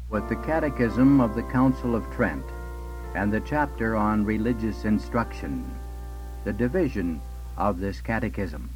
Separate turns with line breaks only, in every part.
with the Catechism of the Council of Trent and the chapter on religious instruction, the division of this catechism.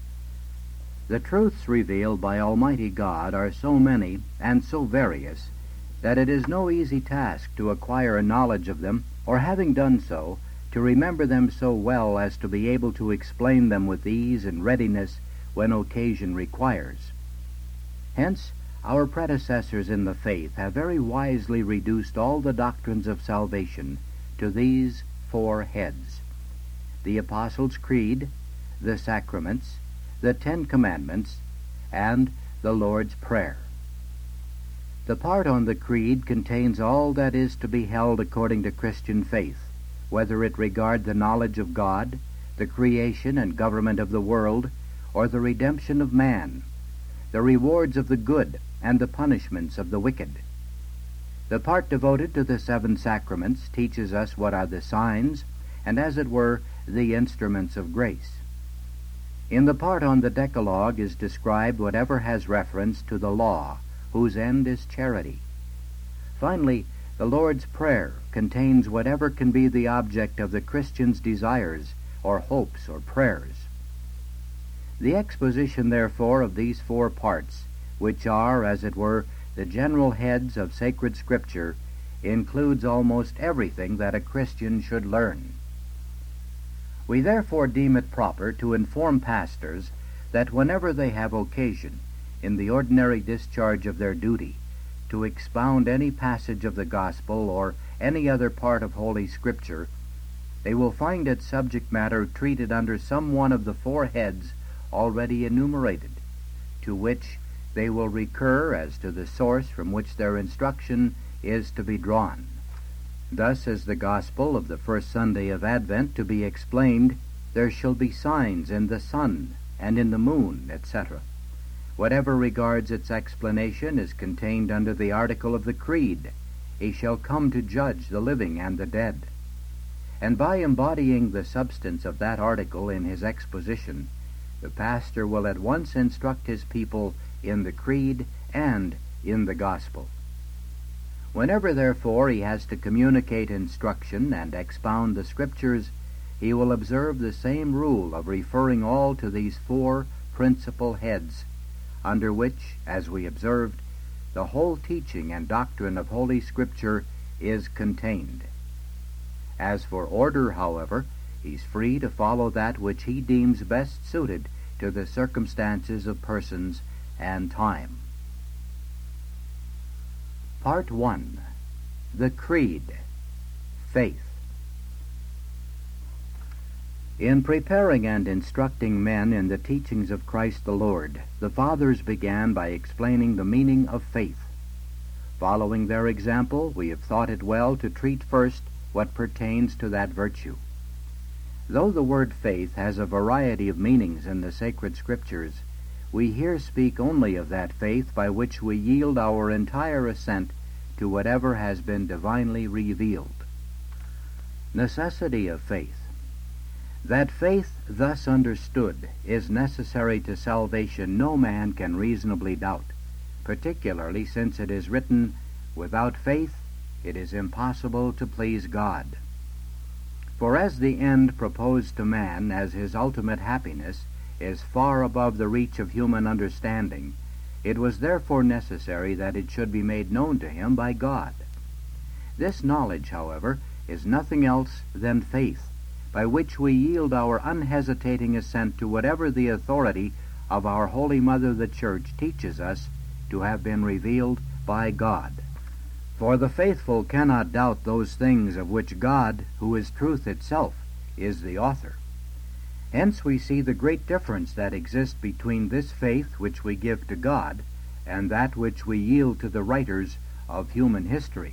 The truths revealed by Almighty God are so many and so various that it is no easy task to acquire a knowledge of them, or having done so, to remember them so well as to be able to explain them with ease and readiness when occasion requires. Hence, our predecessors in the faith have very wisely reduced all the doctrines of salvation to these four heads: the Apostles' Creed, the Sacraments, the Ten Commandments, and the Lord's Prayer. The part on the Creed contains all that is to be held according to Christian faith, whether it regard the knowledge of God, the creation and government of the world, or the redemption of man, the rewards of the good and the punishments of the wicked. The part devoted to the seven sacraments teaches us what are the signs, and as it were, the instruments of grace. In the part on the Decalogue is described whatever has reference to the law, whose end is charity. Finally, the Lord's Prayer contains whatever can be the object of the Christian's desires, or hopes, or prayers. The exposition, therefore, of these four parts, which are, as it were, the general heads of sacred Scripture, includes almost everything that a Christian should learn. We therefore deem it proper to inform pastors that whenever they have occasion, in the ordinary discharge of their duty, to expound any passage of the Gospel or any other part of Holy Scripture, they will find its subject matter treated under some one of the four heads already enumerated, to which they will recur as to the source from which their instruction is to be drawn. Thus, as the Gospel of the first Sunday of Advent to be explained, there shall be signs in the sun and in the moon, etc. Whatever regards its explanation is contained under the article of the Creed: He shall come to judge the living and the dead. And by embodying the substance of that article in his exposition, the pastor will at once instruct his people in the Creed and in the Gospel. Whenever, therefore, he has to communicate instruction and expound the Scriptures, he will observe the same rule of referring all to these four principal heads, under which, as we observed, the whole teaching and doctrine of Holy Scripture is contained. As for order, however, he's free to follow that which he deems best suited to the circumstances of persons and time. Part 1. The Creed. Faith. In preparing and instructing men in the teachings of Christ the Lord, the Fathers began by explaining the meaning of faith. Following their example, we have thought it well to treat first what pertains to that virtue. Though the word faith has a variety of meanings in the sacred Scriptures, we here speak only of that faith by which we yield our entire assent to whatever has been divinely revealed. Necessity of faith. That faith thus understood is necessary to salvation no man can reasonably doubt, particularly since it is written, "Without faith it is impossible to please God." For as the end proposed to man as his ultimate happiness is far above the reach of human understanding, it was therefore necessary that it should be made known to him by God. This knowledge, however, is nothing else than faith, by which we yield our unhesitating assent to whatever the authority of our Holy Mother the Church teaches us to have been revealed by God. For the faithful cannot doubt those things of which God, who is truth itself, is the author. Hence we see the great difference that exists between this faith which we give to God and that which we yield to the writers of human history.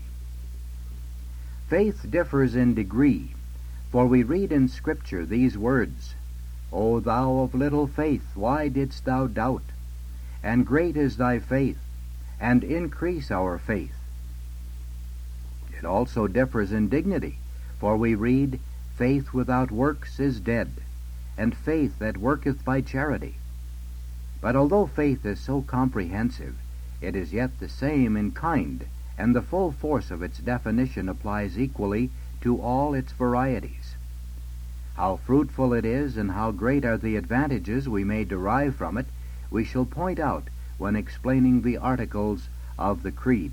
Faith differs in degree, for we read in Scripture these words, "O thou of little faith, why didst thou doubt? And great is thy faith, and increase our faith." It also differs in dignity, for we read, "Faith without works is dead, and faith that worketh by charity." But although faith is so comprehensive, it is yet the same in kind and the full force of its definition applies equally to all its varieties. How fruitful it is and how great are the advantages we may derive from it, we shall point out when explaining the articles of the Creed.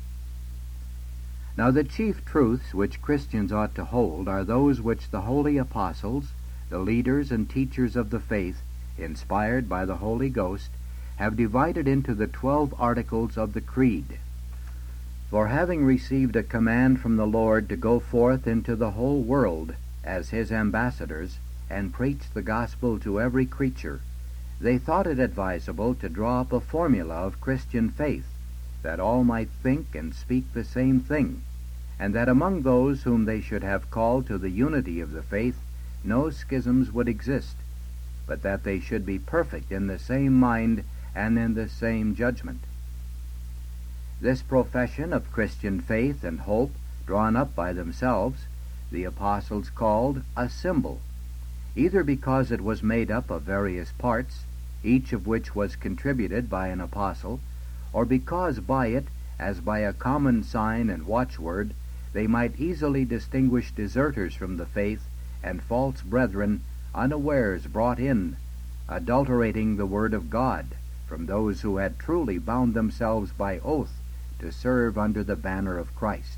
Now the chief truths which Christians ought to hold are those which the holy apostles, the leaders and teachers of the faith, inspired by the Holy Ghost, have divided into the 12 articles of the Creed. For having received a command from the Lord to go forth into the whole world as his ambassadors and preach the gospel to every creature, they thought it advisable to draw up a formula of Christian faith, that all might think and speak the same thing, and that among those whom they should have called to the unity of the faith no schisms would exist, but that they should be perfect in the same mind and in the same judgment. This profession of Christian faith and hope, drawn up by themselves, the apostles called a symbol, either because it was made up of various parts, each of which was contributed by an apostle, or because by it, as by a common sign and watchword, they might easily distinguish deserters from the faith and false brethren unawares brought in, adulterating the word of God, from those who had truly bound themselves by oath to serve under the banner of Christ.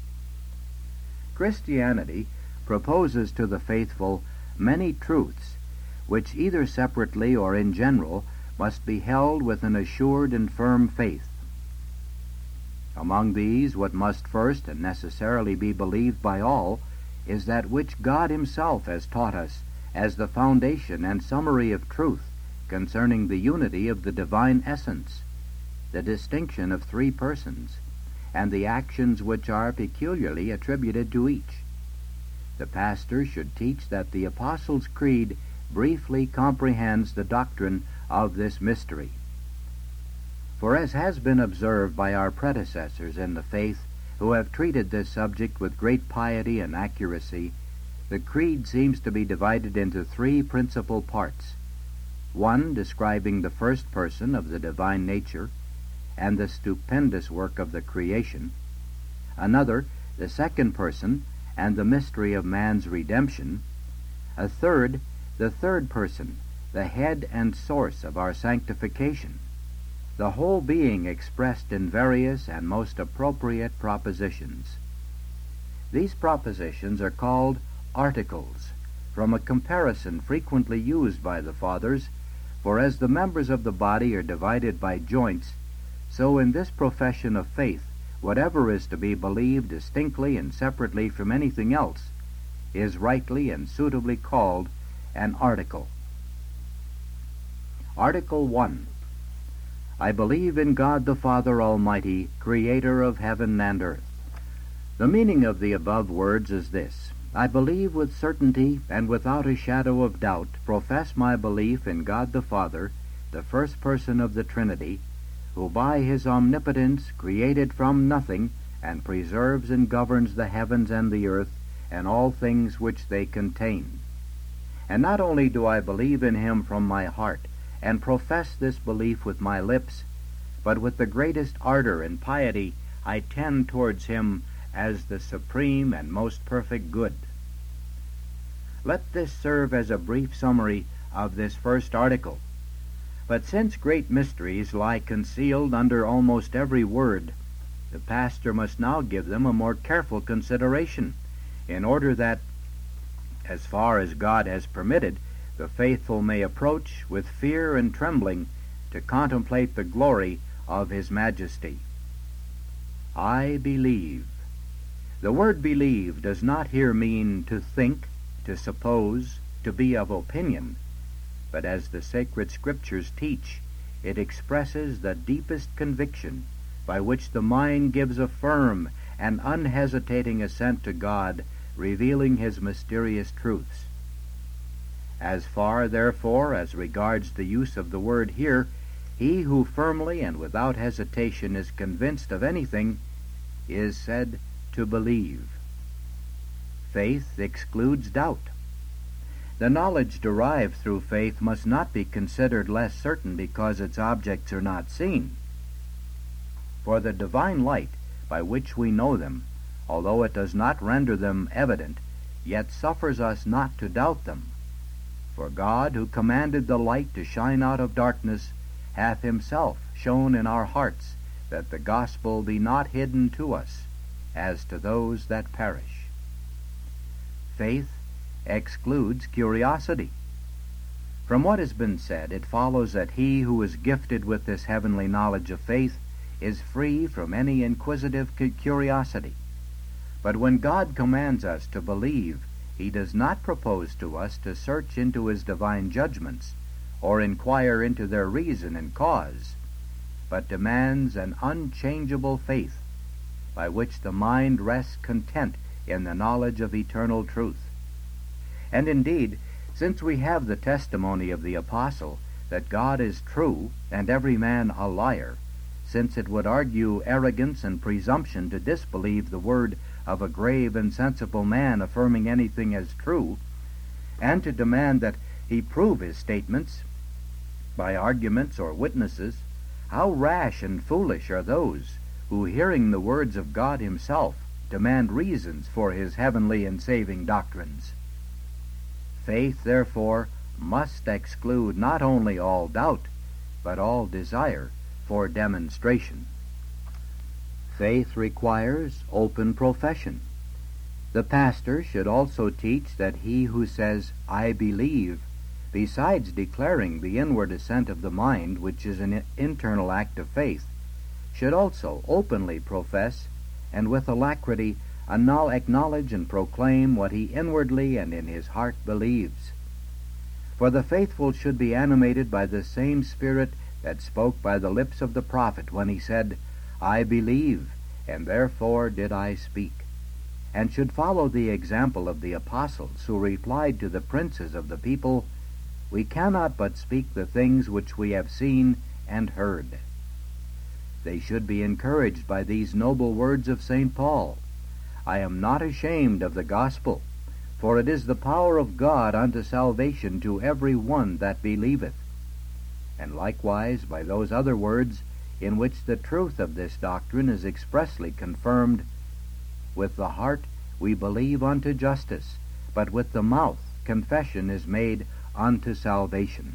Christianity proposes to the faithful many truths, which either separately or in general must be held with an assured and firm faith. Among these, what must first and necessarily be believed by all is that which God himself has taught us as the foundation and summary of truth concerning the unity of the divine essence, the distinction of 3 persons, and the actions which are peculiarly attributed to each. The pastor should teach that the Apostles' Creed briefly comprehends the doctrine of this mystery. For as has been observed by our predecessors in the faith, who have treated this subject with great piety and accuracy, the Creed seems to be divided into 3 principal parts: one describing the first person of the divine nature and the stupendous work of the creation; another, the second person and the mystery of man's redemption; a third, the third person, the head and source of our sanctification, the whole being expressed in various and most appropriate propositions. These propositions are called articles, from a comparison frequently used by the Fathers, for as the members of the body are divided by joints, so in this profession of faith, whatever is to be believed distinctly and separately from anything else is rightly and suitably called an article. Article 1. I believe in God the Father Almighty, Creator of heaven and earth. The meaning of the above words is this: I believe with certainty and without a shadow of doubt, profess my belief in God the Father, the first person of the Trinity, who by his omnipotence created from nothing, and preserves and governs the heavens and the earth, and all things which they contain. And not only do I believe in him from my heart, and profess this belief with my lips, but with the greatest ardor and piety I tend towards him as the supreme and most perfect good. Let this serve as a brief summary of this first article. But since great mysteries lie concealed under almost every word, the pastor must now give them a more careful consideration, in order that, as far as God has permitted, the faithful may approach with fear and trembling to contemplate the glory of his majesty. I believe. The word believe does not here mean to think, to suppose, to be of opinion, but as the sacred scriptures teach, it expresses the deepest conviction by which the mind gives a firm and unhesitating assent to God, revealing his mysterious truths. As far, therefore, as regards the use of the word here, he who firmly and without hesitation is convinced of anything is said to believe. Faith excludes doubt. The knowledge derived through faith must not be considered less certain because its objects are not seen. For the divine light by which we know them, although it does not render them evident, yet suffers us not to doubt them. For God, who commanded the light to shine out of darkness, hath himself shown in our hearts that the gospel be not hidden to us, as to those that perish. Faith excludes curiosity. From what has been said, it follows that he who is gifted with this heavenly knowledge of faith is free from any inquisitive curiosity. But when God commands us to believe, he does not propose to us to search into his divine judgments, or inquire into their reason and cause, but demands an unchangeable faith, by which the mind rests content in the knowledge of eternal truth. And indeed, since we have the testimony of the apostle that God is true and every man a liar, since it would argue arrogance and presumption to disbelieve the word of a grave and sensible man affirming anything as true, and to demand that he prove his statements by arguments or witnesses, how rash and foolish are those who, hearing the words of God himself, demand reasons for his heavenly and saving doctrines. Faith, therefore, must exclude not only all doubt, but all desire for demonstration. Faith requires open profession. The pastor should also teach that he who says, "I believe," besides declaring the inward assent of the mind, which is an internal act of faith, should also openly profess, and with alacrity acknowledge and proclaim what he inwardly and in his heart believes. For the faithful should be animated by the same Spirit that spoke by the lips of the prophet when he said, "I believe, and therefore did I speak," and should follow the example of the apostles who replied to the princes of the people, "We cannot but speak the things which we have seen and heard." They should be encouraged by these noble words of St. Paul, "I am not ashamed of the gospel, for it is the power of God unto salvation to every one that believeth," and likewise by those other words in which the truth of this doctrine is expressly confirmed, "With the heart we believe unto justice, but with the mouth confession is made unto salvation."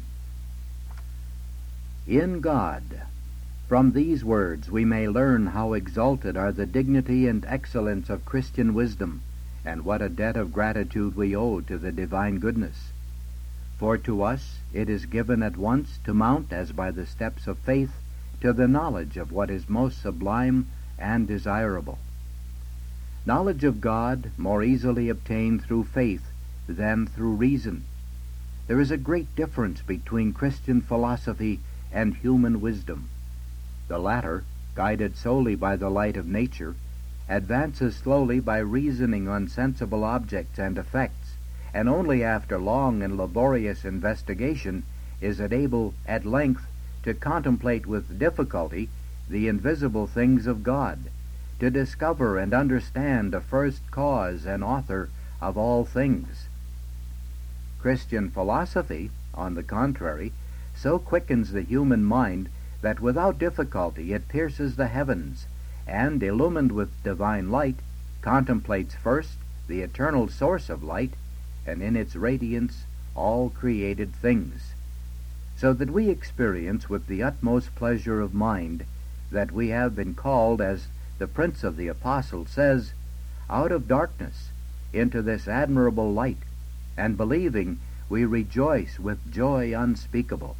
In God. From these words we may learn how exalted are the dignity and excellence of Christian wisdom, and what a debt of gratitude we owe to the divine goodness. For to us it is given at once to mount, as by the steps of faith, to the knowledge of what is most sublime and desirable. Knowledge of God more easily obtained through faith than through reason. There is a great difference between Christian philosophy and human wisdom. The latter, guided solely by the light of nature, advances slowly by reasoning on sensible objects and effects, and only after long and laborious investigation is it able at length to contemplate with difficulty the invisible things of God, to discover and understand the first cause and author of all things. Christian philosophy, on the contrary, so quickens the human mind that without difficulty it pierces the heavens, and, illumined with divine light, contemplates first the eternal source of light, and in its radiance all created things, so that we experience with the utmost pleasure of mind that we have been called, as the Prince of the Apostles says, out of darkness into this admirable light, and believing we rejoice with joy unspeakable.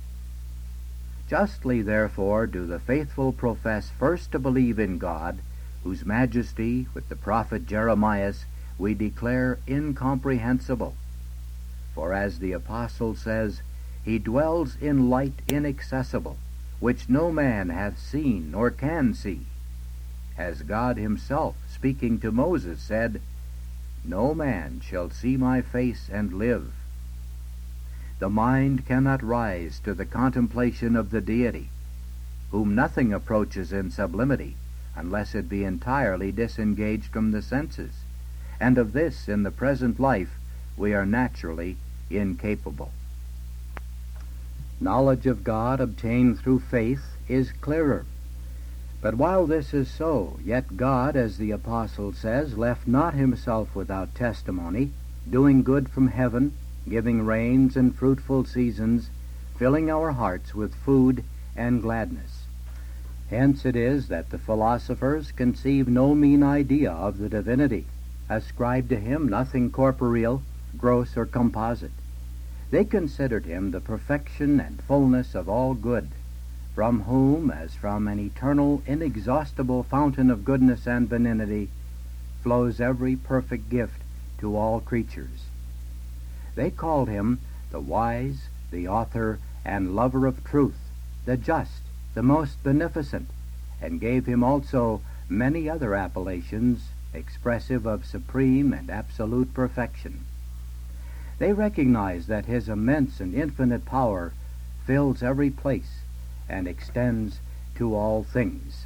Justly, therefore, do the faithful profess first to believe in God, whose majesty, with the prophet Jeremiah, we declare incomprehensible. For as the apostle says, he dwells in light inaccessible, which no man hath seen nor can see. As God himself, speaking to Moses, said, "No man shall see my face and live." The mind cannot rise to the contemplation of the Deity, whom nothing approaches in sublimity, unless it be entirely disengaged from the senses, and of this, in the present life, we are naturally incapable. Knowledge of God obtained through faith is clearer. But while this is so, yet God, as the apostle says, left not himself without testimony, doing good from heaven, giving rains and fruitful seasons, filling our hearts with food and gladness. Hence it is that the philosophers conceive no mean idea of the divinity, ascribed to him nothing corporeal, gross, or composite. They considered him the perfection and fullness of all good, from whom, as from an eternal, inexhaustible fountain of goodness and benignity, flows every perfect gift to all creatures. They called him the wise, the author, and lover of truth, the just, the most beneficent, and gave him also many other appellations expressive of supreme and absolute perfection. They recognize that his immense and infinite power fills every place and extends to all things.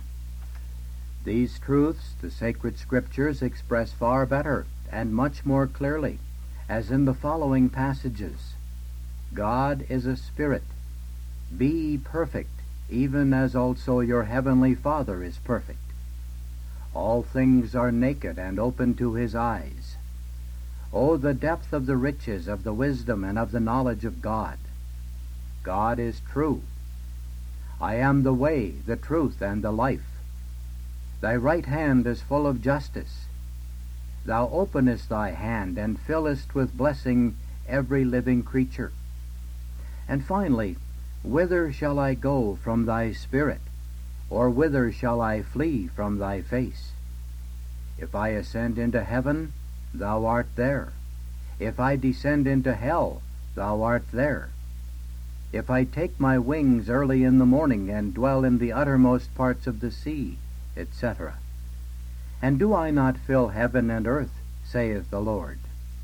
These truths the sacred Scriptures express far better and much more clearly, as in the following passages. God is a spirit. Be ye perfect, even as also your heavenly Father is perfect. All things are naked and open to his eyes. O the depth of the riches of the wisdom and of the knowledge of God! God is true. I am the way, the truth, and the life. Thy right hand is full of justice. Thou openest thy hand and fillest with blessing every living creature. And finally, whither shall I go from thy spirit? Or whither shall I flee from thy face? If I ascend into heaven, thou art there. If I descend into hell, thou art there. If I take my wings early in the morning and dwell in the uttermost parts of the sea, etc. And do I not fill heaven and earth, saith the Lord?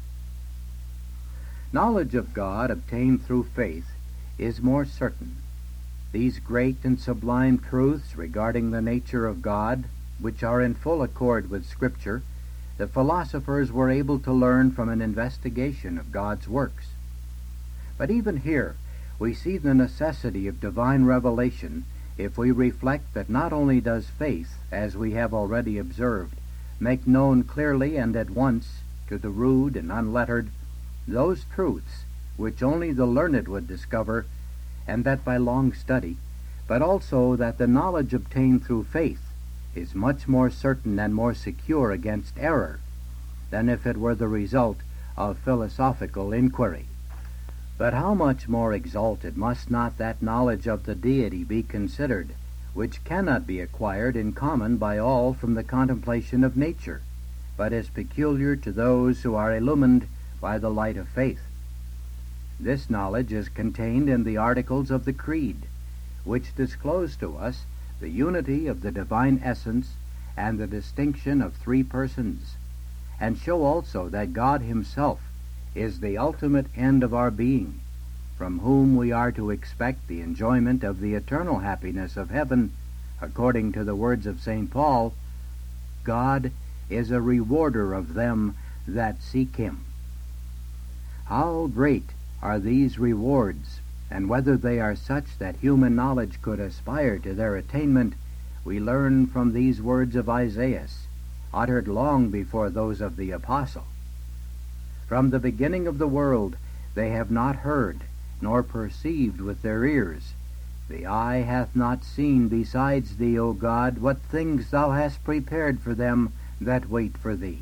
Knowledge of God obtained through faith is more certain. These great and sublime truths regarding the nature of God, which are in full accord with Scripture, the philosophers were able to learn from an investigation of God's works. But even here, we see the necessity of divine revelation if we reflect that not only does faith, as we have already observed, make known clearly and at once to the rude and unlettered those truths which only the learned would discover, and that by long study, but also that the knowledge obtained through faith is much more certain and more secure against error than if it were the result of philosophical inquiry. But how much more exalted must not that knowledge of the deity be considered, which cannot be acquired in common by all from the contemplation of nature, but is peculiar to those who are illumined by the light of faith. This knowledge is contained in the articles of the Creed, which disclose to us the unity of the divine essence and the distinction of three persons, and show also that God himself is the ultimate end of our being, from whom we are to expect the enjoyment of the eternal happiness of heaven, according to the words of St. Paul, God is a rewarder of them that seek him. How great are these rewards, and whether they are such that human knowledge could aspire to their attainment, we learn from these words of Isaiah, uttered long before those of the apostle. From the beginning of the world they have not heard, nor perceived with their ears. The eye hath not seen besides thee, O God, what things thou hast prepared for them that wait for thee.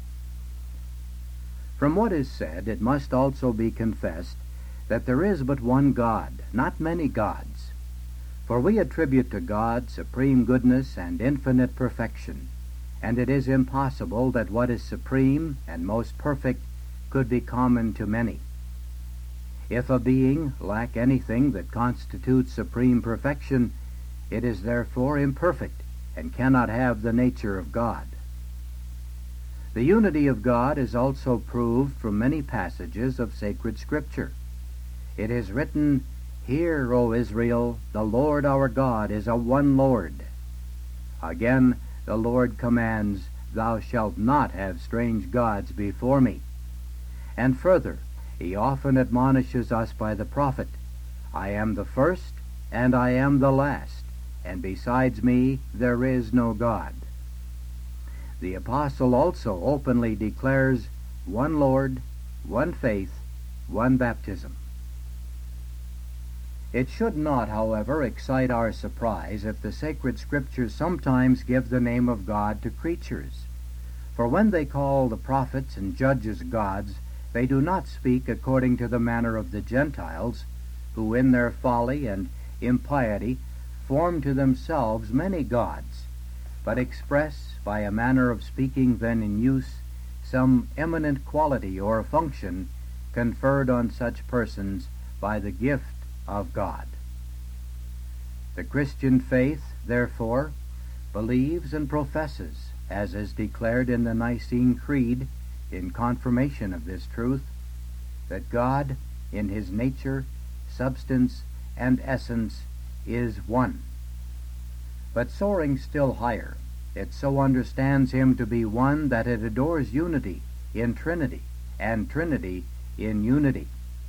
From what is said, it must also be confessed that there is but one God, not many gods. For we attribute to God supreme goodness and infinite perfection, and it is impossible that what is supreme and most perfect could be common to many. If a being lack anything that constitutes supreme perfection, it is therefore imperfect and cannot have the nature of God. The unity of God is also proved from many passages of sacred Scripture. It is written, Hear, O Israel, the Lord our God is a one Lord. Again, the Lord commands, Thou shalt not have strange gods before me. And further, he often admonishes us by the prophet, I am the first, and I am the last, and besides me there is no God. The apostle also openly declares one Lord, one faith, one baptism. It should not, however, excite our surprise if the sacred Scriptures sometimes give the name of God to creatures. For when they call the prophets and judges gods, they do not speak according to the manner of the Gentiles, who in their folly and impiety form to themselves many gods, but express, by a manner of speaking then in use, some eminent quality or function conferred on such persons by the gift of God. The Christian faith, therefore, believes and professes, as is declared in the Nicene Creed in confirmation of this truth, that God, in his nature, substance, and essence, is one. But soaring still higher, it so understands him to be one that it adores unity in Trinity, and Trinity in unity.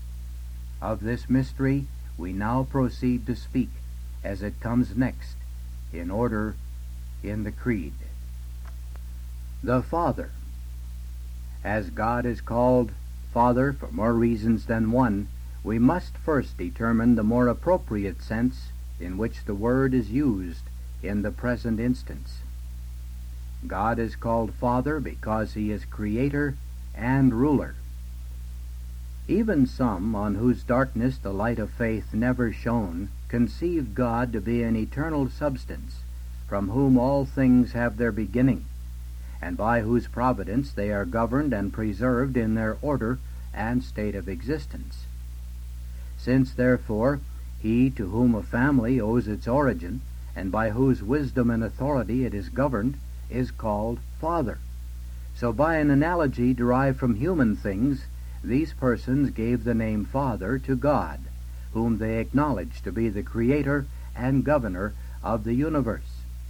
Of this mystery we now proceed to speak, as it comes next, in order in the Creed. The Father. As God is called Father for more reasons than one, we must first determine the more appropriate sense in which the word is used in the present instance. God is called Father because he is Creator and Ruler. Even some, on whose darkness the light of faith never shone, conceive God to be an eternal substance, from whom all things have their beginning, and by whose providence they are governed and preserved in their order and state of existence. Since, therefore, he to whom a family owes its origin, and by whose wisdom and authority it is governed, is called Father. So by an analogy derived from human things, these persons gave the name Father to God, whom they acknowledge to be the Creator and Governor of the universe.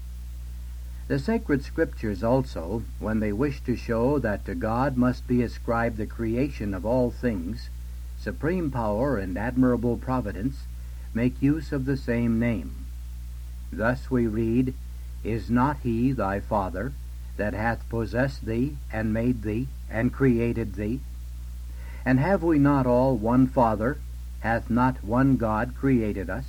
The sacred Scriptures also, when they wish to show that to God must be ascribed the creation of all things, supreme power and admirable providence, make use of the same name. Thus we read, Is not he thy Father, that hath possessed thee, and made thee, and created thee? And have we not all one Father? Hath not one God created us?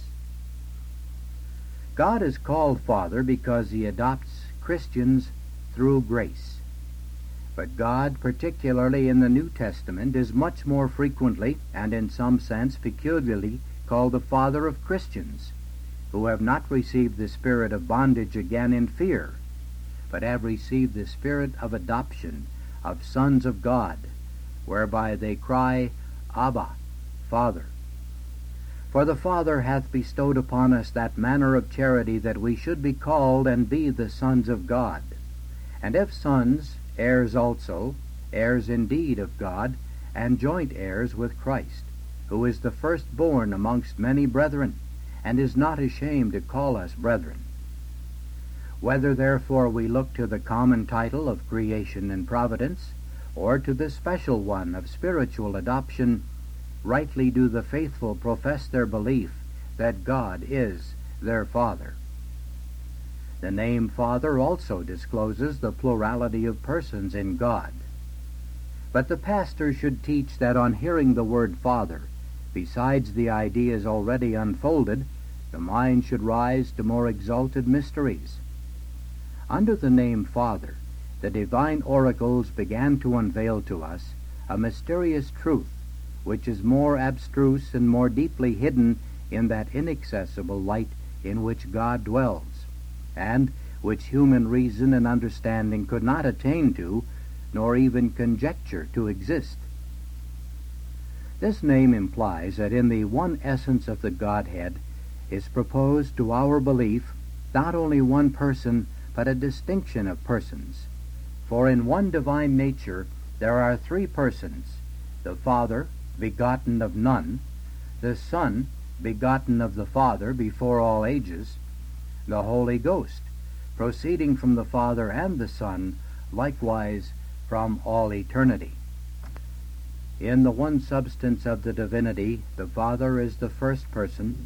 God is called Father because he adopts Christians through grace. But God, particularly in the New Testament, is much more frequently, and in some sense peculiarly, called the Father of Christians, who have not received the spirit of bondage again in fear, but have received the spirit of adoption, of sons of God, whereby they cry, Abba, Father. For the Father hath bestowed upon us that manner of charity that we should be called and be the sons of God. And if sons, heirs also, heirs indeed of God, and joint heirs with Christ, who is the firstborn amongst many brethren, and is not ashamed to call us brethren. Whether therefore we look to the common title of creation and providence, or to the special one of spiritual adoption, rightly do the faithful profess their belief that God is their Father. The name Father also discloses the plurality of persons in God. But the pastor should teach that on hearing the word Father, besides the ideas already unfolded, the mind should rise to more exalted mysteries. Under the name Father, the divine oracles began to unveil to us a mysterious truth, which is more abstruse and more deeply hidden in that inaccessible light in which God dwells, and which human reason and understanding could not attain to, nor even conjecture to exist. This name implies that in the one essence of the Godhead is proposed to our belief not only one person, but a distinction of persons. For in one divine nature there are three persons, the Father, begotten of none, the Son, begotten of the Father before all ages, the Holy Ghost, proceeding from the Father and the Son, likewise from all eternity. In the one substance of the divinity, the Father is the first person,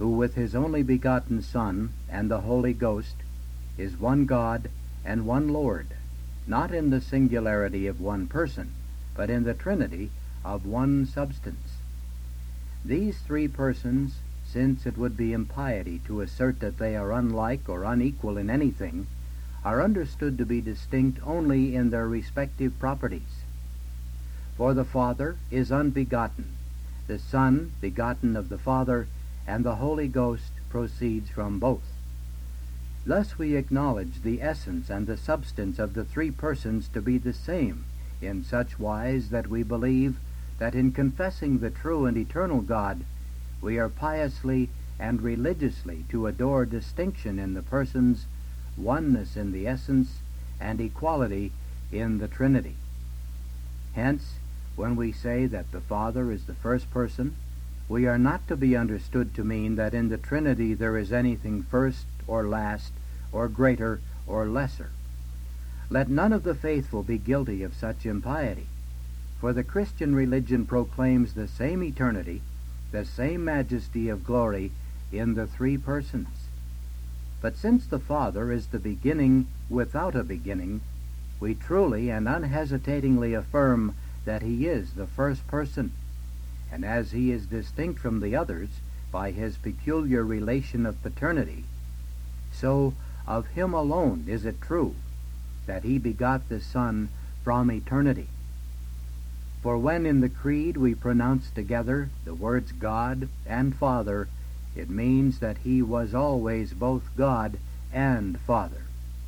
who with his only begotten Son and the Holy Ghost is one God and one Lord, not in the singularity of one person, but in the Trinity of one substance. These three persons, since it would be impiety to assert that they are unlike or unequal in anything, are understood to be distinct only in their respective properties. For the Father is unbegotten, the Son begotten of the Father, and the Holy Ghost proceeds from both. Thus we acknowledge the essence and the substance of the three persons to be the same, in such wise that we believe that in confessing the true and eternal God, we are piously and religiously to adore distinction in the persons, oneness in the essence, and equality in the Trinity. Hence, when we say that the Father is the first person, we are not to be understood to mean that in the Trinity there is anything first or last, or greater or lesser. Let none of the faithful be guilty of such impiety, for the Christian religion proclaims the same eternity, the same majesty of glory in the three persons. But since the Father is the beginning without a beginning, we truly and unhesitatingly affirm that he is the first person, and as he is distinct from the others by his peculiar relation of paternity, so of him alone is it true that he begot the Son from eternity. For when in the Creed we pronounce together the words God and Father, it means that he was always both God and Father.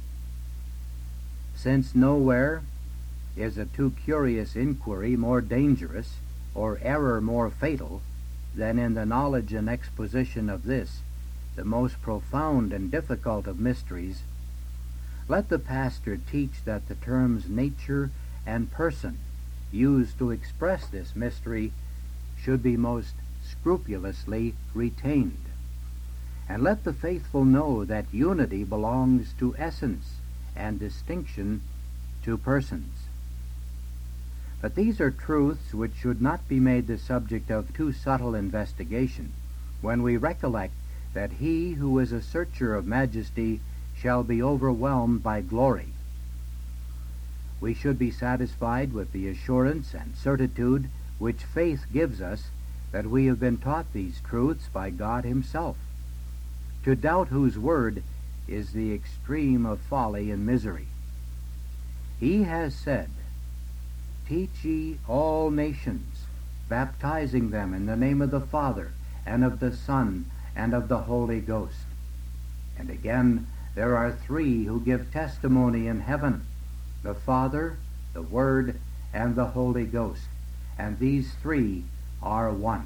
Since nowhere is a too curious inquiry more dangerous, or error more fatal, than in the knowledge and exposition of this, the most profound and difficult of mysteries, let the pastor teach that the terms nature and person used to express this mystery should be most scrupulously retained. And let the faithful know that unity belongs to essence and distinction to persons. But these are truths which should not be made the subject of too subtle investigation, when we recollect that he who is a searcher of majesty shall be overwhelmed by glory. We should be satisfied with the assurance and certitude which faith gives us that we have been taught these truths by God himself, to doubt whose word is the extreme of folly and misery. He has said, "Teach ye all nations, baptizing them in the name of the Father, and of the Son, and of the Holy Ghost." And again, there are three who give testimony in heaven, the Father, the Word, and the Holy Ghost, and these three are one.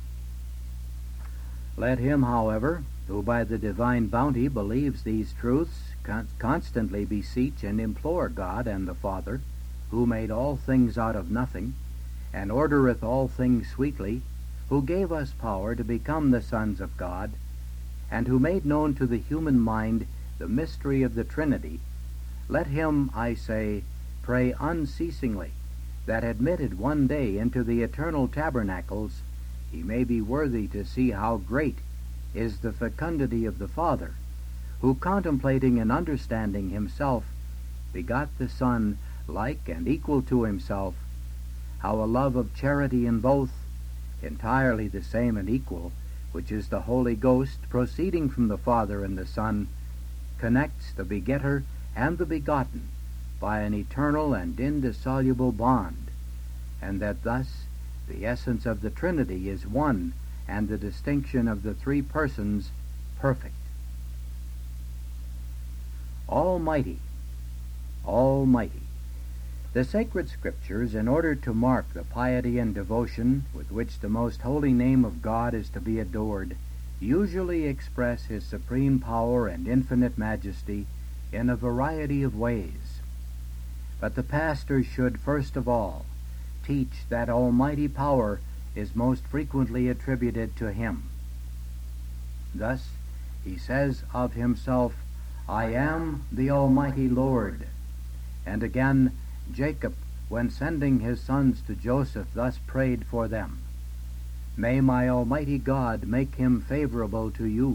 Let him, however, who by the divine bounty believes these truths, constantly beseech and implore God and the Father, who made all things out of nothing, and ordereth all things sweetly, who gave us power to become the sons of God, and who made known to the human mind the mystery of the Trinity, let him, I say, pray unceasingly, that admitted one day into the eternal tabernacles, he may be worthy to see how great is the fecundity of the Father, who, contemplating and understanding himself, begot the Son like and equal to himself, how a love of charity in both, entirely the same and equal, which is the Holy Ghost proceeding from the Father and the Son, connects the begetter and the begotten by an eternal and indissoluble bond, and that thus the essence of the Trinity is one, and the distinction of the three persons perfect. Almighty, Almighty. The sacred Scriptures, in order to mark the piety and devotion with which the most holy name of God is to be adored, usually express his supreme power and infinite majesty in a variety of ways. But the pastor should first of all teach that almighty power is most frequently attributed to him. Thus, he says of himself, "I am the Almighty Lord." And again, Jacob, when sending his sons to Joseph, thus prayed for them, May my Almighty God make him favorable to you.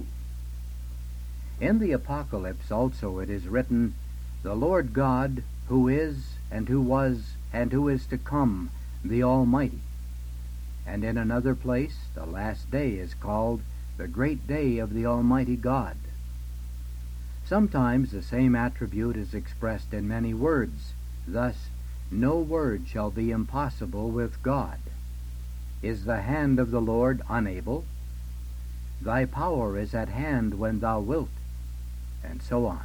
In the Apocalypse also it is written, The Lord God, who is, and who was, and who is to come, the Almighty. And in another place, the last day is called the great day of the Almighty God. Sometimes the same attribute is expressed in many words. Thus, no word shall be impossible with God. Is the hand of the Lord unable? Thy power is at hand when thou wilt, and so on.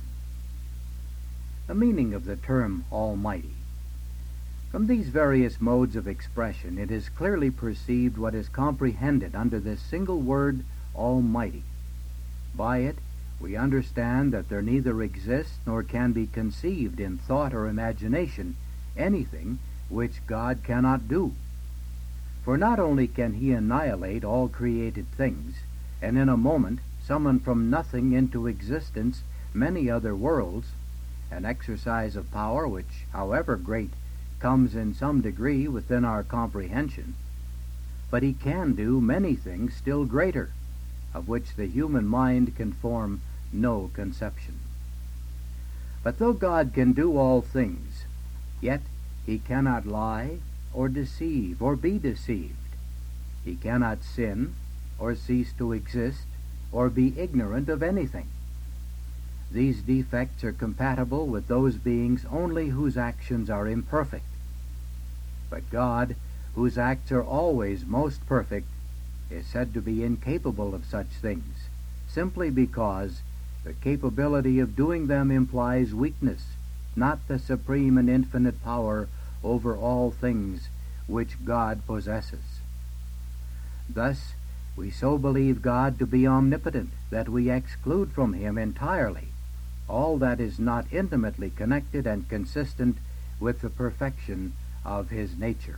The meaning of the term Almighty. From these various modes of expression, it is clearly perceived what is comprehended under this single word, Almighty. By it, we understand that there neither exists nor can be conceived in thought or imagination anything which God cannot do. For not only can he annihilate all created things, and in a moment summon from nothing into existence many other worlds, an exercise of power which, however great, comes in some degree within our comprehension, but he can do many things still greater, of which the human mind can form no conception. But though God can do all things, yet he cannot lie or deceive or be deceived. He cannot sin or cease to exist or be ignorant of anything. These defects are compatible with those beings only whose actions are imperfect. But God, whose acts are always most perfect, is said to be incapable of such things, simply because the capability of doing them implies weakness, not the supreme and infinite power over all things which God possesses. Thus, we so believe God to be omnipotent that we exclude from him entirely all that is not intimately connected and consistent with the perfection of his nature.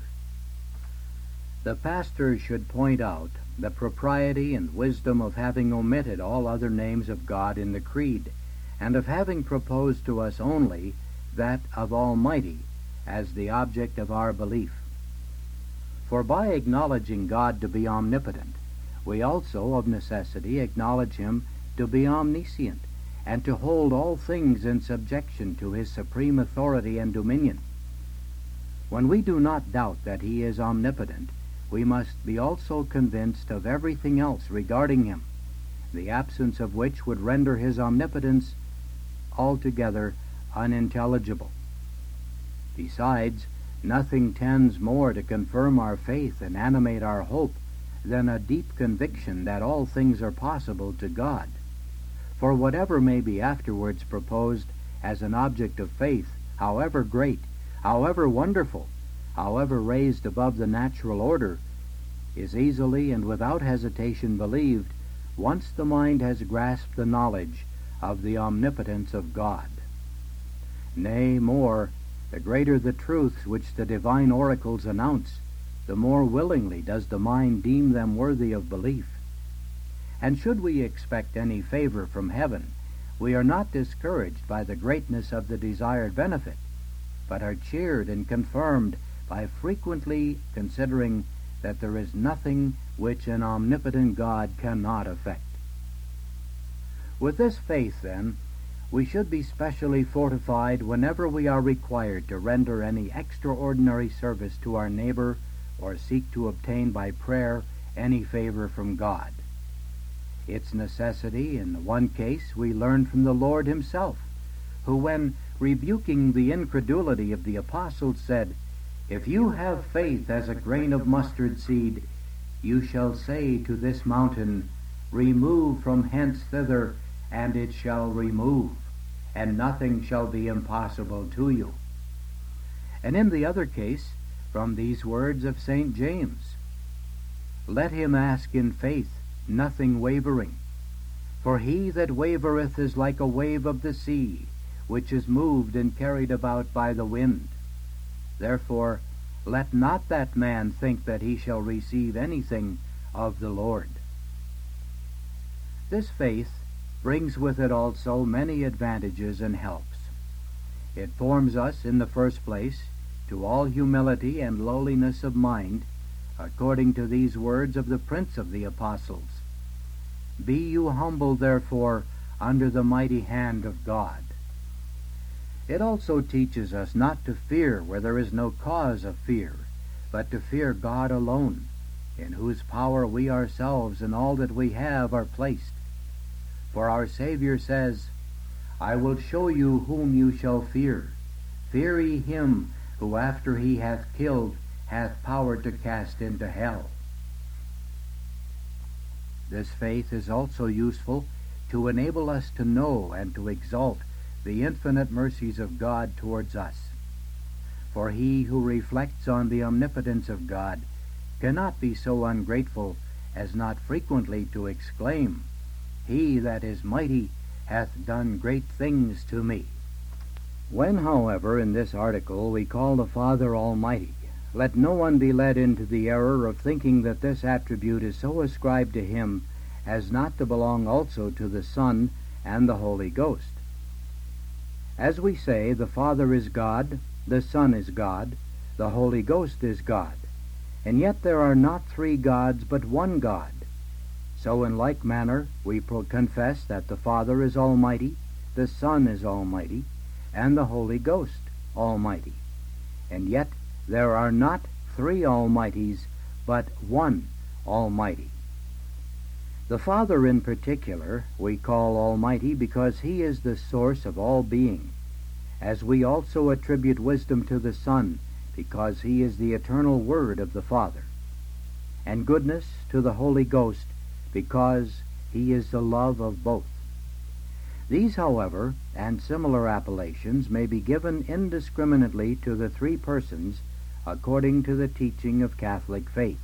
The pastor should point out the propriety and wisdom of having omitted all other names of God in the Creed, and of having proposed to us only that of Almighty as the object of our belief. For by acknowledging God to be omnipotent, we also of necessity acknowledge him to be omniscient, and to hold all things in subjection to his supreme authority and dominion. When we do not doubt that he is omnipotent, we must be also convinced of everything else regarding him, the absence of which would render his omnipotence altogether unintelligible. Besides, nothing tends more to confirm our faith and animate our hope than a deep conviction that all things are possible to God. For whatever may be afterwards proposed as an object of faith, however great, however wonderful, however raised above the natural order, is easily and without hesitation believed once the mind has grasped the knowledge of the omnipotence of God. Nay, more, the greater the truths which the divine oracles announce, the more willingly does the mind deem them worthy of belief. And should we expect any favor from heaven, we are not discouraged by the greatness of the desired benefit, but are cheered and confirmed by frequently considering that there is nothing which an omnipotent God cannot effect. With this faith, then, we should be specially fortified whenever we are required to render any extraordinary service to our neighbor or seek to obtain by prayer any favor from God. Its necessity in the one case we learn from the Lord himself, who, when rebuking the incredulity of the apostles, said, "If you have faith as a grain of mustard seed, you shall say to this mountain, Remove from hence thither, and it shall remove, and nothing shall be impossible to you." And in the other case, from these words of St. James, "Let him ask in faith, nothing wavering. For he that wavereth is like a wave of the sea, which is moved and carried about by the wind. Therefore, let not that man think that he shall receive anything of the Lord." This faith brings with it also many advantages and helps. It forms us, in the first place, to all humility and lowliness of mind, according to these words of the Prince of the Apostles. Be you humble, therefore, under the mighty hand of God. It also teaches us not to fear where there is no cause of fear, but to fear God alone, in whose power we ourselves and all that we have are placed. For our Savior says, I will show you whom you shall fear. Fear ye him who after he hath killed hath power to cast into hell. This faith is also useful to enable us to know and to exalt the infinite mercies of God towards us. For he who reflects on the omnipotence of God cannot be so ungrateful as not frequently to exclaim, He that is mighty hath done great things to me. When, however, in this article we call the Father Almighty, let no one be led into the error of thinking that this attribute is so ascribed to him as not to belong also to the Son and the Holy Ghost. As we say, the Father is God, the Son is God, the Holy Ghost is God, and yet there are not three gods but one God. So in like manner we confess that the Father is almighty, the Son is almighty, and the Holy Ghost almighty. And yet there are not three almighties, but one Almighty. The Father in particular we call Almighty because he is the source of all being, as we also attribute wisdom to the Son because he is the eternal Word of the Father, and goodness to the Holy Ghost because he is the love of both. These, however, and similar appellations may be given indiscriminately to the three persons according to the teaching of Catholic faith.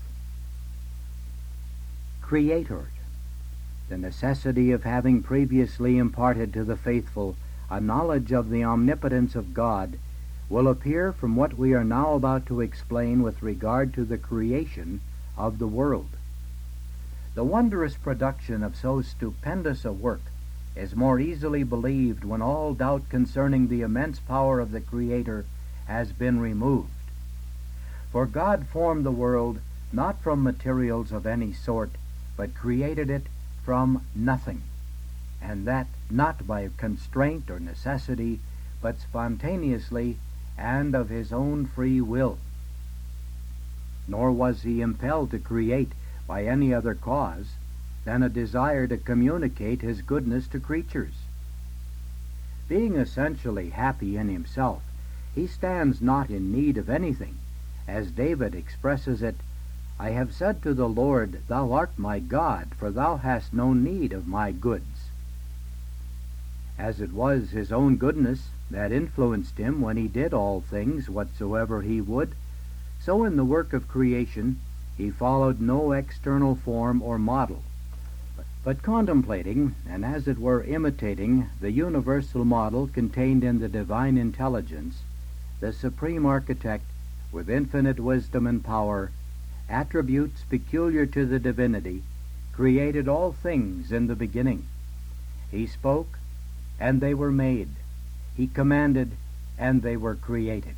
Creator, the necessity of having previously imparted to the faithful a knowledge of the omnipotence of God, will appear from what we are now about to explain with regard to the creation of the world. The wondrous production of so stupendous a work is more easily believed when all doubt concerning the immense power of the Creator has been removed. For God formed the world not from materials of any sort, but created it from nothing, and that not by constraint or necessity, but spontaneously and of his own free will. Nor was he impelled to create by any other cause than a desire to communicate his goodness to creatures. Being essentially happy in himself, he stands not in need of anything, as David expresses it, I have said to the Lord, Thou art my God, for thou hast no need of my goods. As it was his own goodness that influenced him when he did all things whatsoever he would, so in the work of creation he followed no external form or model, but contemplating, and as it were imitating, the universal model contained in the divine intelligence, the supreme architect, with infinite wisdom and power, attributes peculiar to the divinity, created all things in the beginning. He spoke, and they were made. He commanded, and they were created.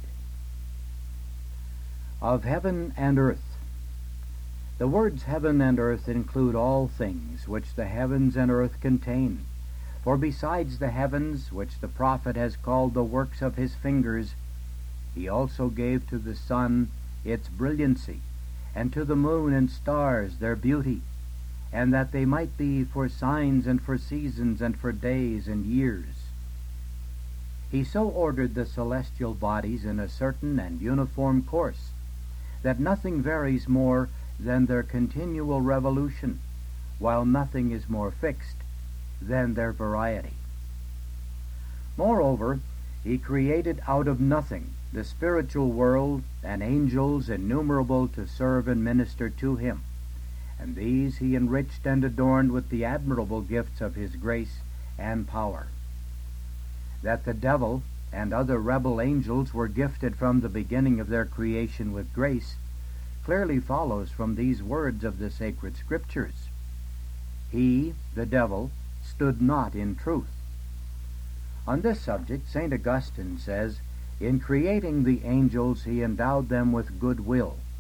Of heaven and earth. The words heaven and earth include all things which the heavens and earth contain. For besides the heavens, which the prophet has called the works of his fingers, he also gave to the sun its brilliancy, and to the moon and stars their beauty, and that they might be for signs and for seasons and for days and years. He so ordered the celestial bodies in a certain and uniform course, that nothing varies more than their continual revolution, while nothing is more fixed than their variety. Moreover, he created out of nothing the spiritual world and angels innumerable to serve and minister to him, and these he enriched and adorned with the admirable gifts of his grace and power. That the devil and other rebel angels were gifted from the beginning of their creation with grace clearly follows from these words of the sacred Scriptures. He, the devil, stood not in truth. On this subject, St. Augustine says, in creating the angels he endowed them with good will,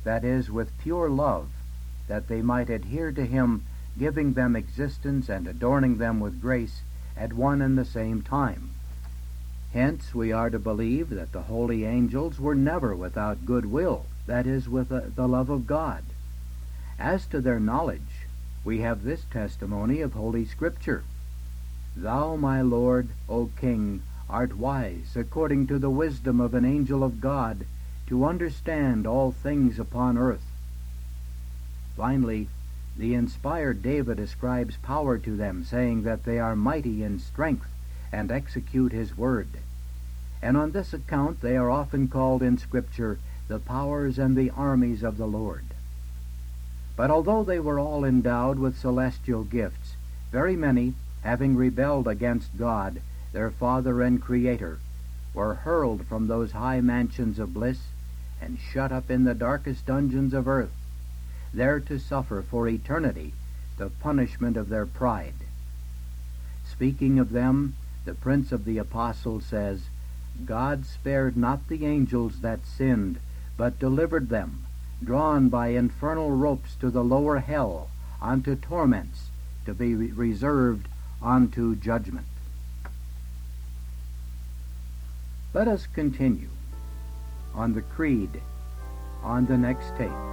that is, with pure love, that they might adhere to him, giving them existence and adorning them with grace at one and the same time. Hence we are to believe that the holy angels were never without good will, that is, with the love of God. As to their knowledge, we have this testimony of Holy Scripture. Thou, my Lord, O King, art wise, according to the wisdom of an angel of God, to understand all things upon earth. Finally, the inspired David ascribes power to them, saying that they are mighty in strength and execute his word. And on this account they are often called in Scripture the powers and the armies of the Lord. But although they were all endowed with celestial gifts, very many, having rebelled against God, their Father and Creator, were hurled from those high mansions of bliss and shut up in the darkest dungeons of earth, there to suffer for eternity the punishment of their pride. Speaking of them, the Prince of the Apostles says, God spared not the angels that sinned, but delivered them, drawn by infernal ropes to the lower hell, unto torments, to be reserved unto judgment. Let us continue on the Creed on the next tape.